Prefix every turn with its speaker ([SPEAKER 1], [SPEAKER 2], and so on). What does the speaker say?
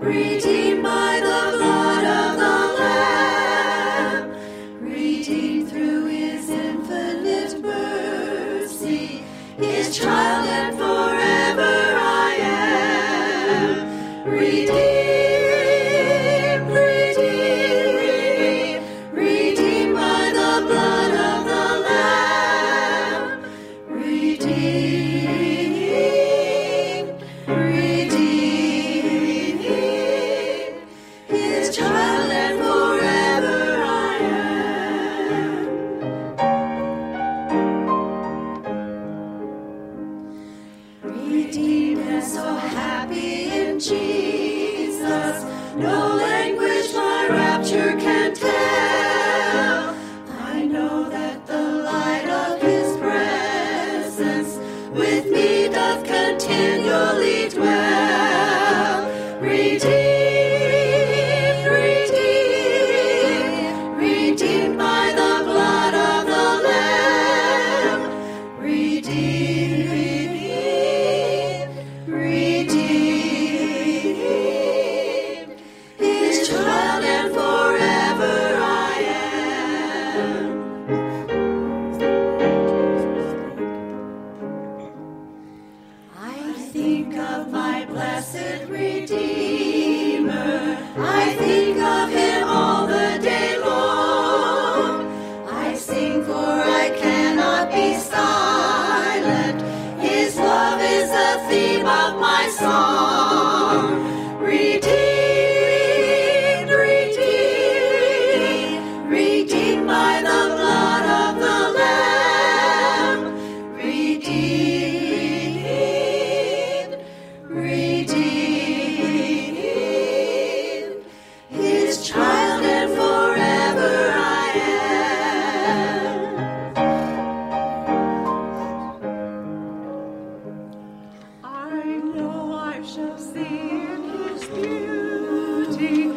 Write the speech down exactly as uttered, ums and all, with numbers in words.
[SPEAKER 1] redeemed by the blood of the Lamb, redeemed through his infinite mercy, his child and forever I am. Redeemed, redeemed, redeemed by the blood of the Lamb, redeemed, redeemed, his child and forever I am. Redeemed and so happy in Jesus, no language my rapture can tell. I know that the light of his presence with me doth continually dwell. Redeemed, redeemed, redeemed by the blood of the Lamb, redeemed, redeemed, his child and forever I am. I think of my blessed Redeemer, I think of him all the day long. I sing for I cannot be silent, his love is the theme of my song. Redeemed, redeemed, redeemed by the blood of the Lamb, redeemed, redeemed, his child and forever I am. I know I shall see his beauty